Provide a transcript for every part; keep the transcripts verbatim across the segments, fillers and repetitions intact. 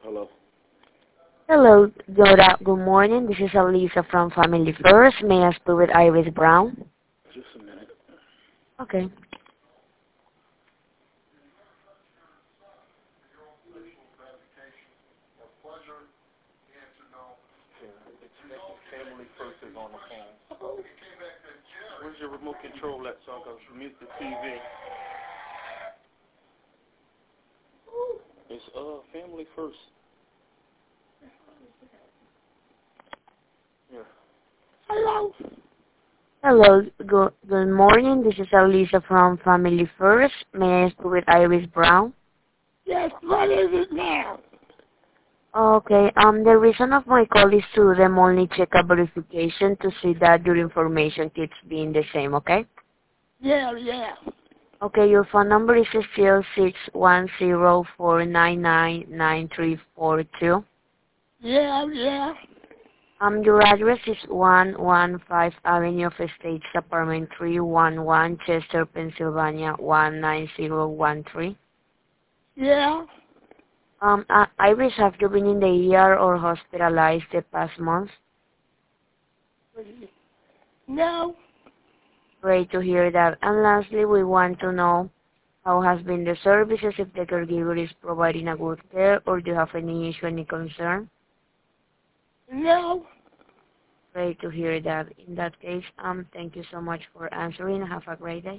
Hello. Hello, good, uh, good morning. This is Elisa from Family First. May I speak with Iris Brown? Just a minute. Okay. Yeah, expecting Family First is on the phone. Where's your remote control at so I can mute the T V? It's uh Family First. Yeah. Hello. Hello, good, good morning. This is Elisa from Family First. May I speak with Iris Brown? Yes, what is it now? Okay, um, the reason of my call is to them only check a verification to see that your information keeps being the same, okay? Yeah, yeah. Okay, your phone number is still six one zero four nine nine nine three four two. Yeah, yeah. Um, your address is one one five Avenue of Estates, Apartment three one one, Chester, Pennsylvania one nine zero one three. Yeah. Um, uh, Iris, have you been in the E R or hospitalized the past month? No. Great to hear that. And lastly, we want to know how has been the services, if the caregiver is providing a good care, or do you have any issue, any concern? No. Great to hear that. In that case, um, thank you so much for answering. Have a great day.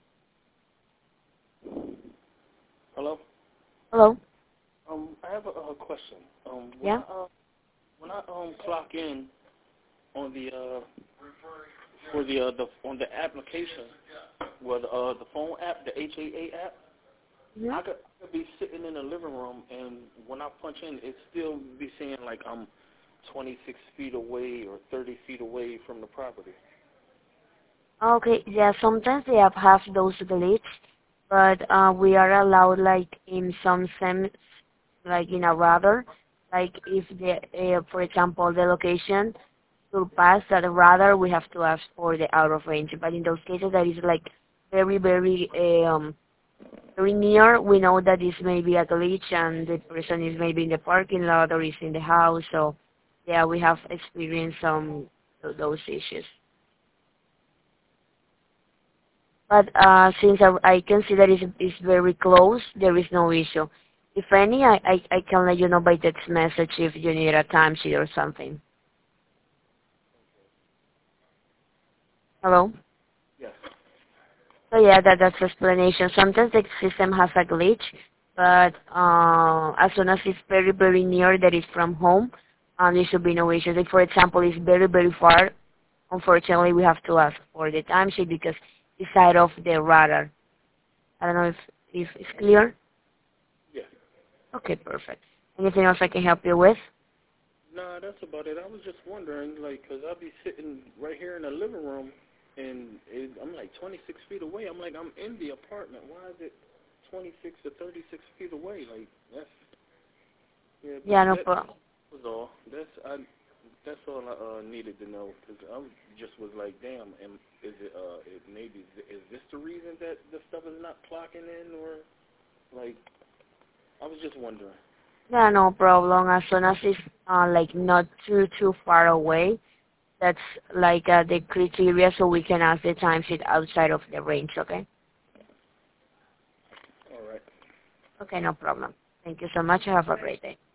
Hello. Hello? Um, I have a, a question. Um, when Yeah? I uh, when I um clock in on the uh for the uh the on the application, well the uh the phone app, the H A A app, Yeah? I could, I could be sitting in the living room, and when I punch in, it still be saying like I'm twenty-six feet away or thirty feet away from the property. Okay, yeah, sometimes they have, have those glitch, but uh, we are allowed, like, in some sense, like in a radar, like if the, uh, for example, the location surpass that radar, we have to ask for the out of range. But in those cases that is like very, very, um, very near, we know that this may be a glitch and the person is maybe in the parking lot or is in the house. So, yeah, we have experienced some of those issues. But uh, since I, I can see that it's, it's very close, there is no issue. If any, I, I, I can let you know by text message if you need a timesheet or something. Hello? Yes. So yeah, that, that's explanation. Sometimes the system has a glitch, but uh, as soon as it's very, very near that is from home, um, there should be no issues. If, for example, it's very, very far, unfortunately, we have to ask for the timesheet because it's side of the radar. I don't know if, if it's clear. Yes. Okay, perfect. Anything else I can help you with? Nah, that's about it. I was just wondering, like, 'cause I'll be sitting right here in the living room, and it, I'm like twenty-six feet away. I'm like, I'm in the apartment. Why is it twenty-six or thirty-six feet away? Like, that's, yeah, but Yeah, no that problem. was all. That's, I, that's all I uh, needed to know, 'cause I just was like, damn, am, is it, uh, it maybe, is this the reason that the stuff is not clocking in, or, like, I was just wondering. Yeah, no problem. As soon as it's uh, like not too too far away, that's like uh, the criteria, so we can ask the timesheet outside of the range. Okay. All right. Okay, no problem. Thank you so much. Have a great day.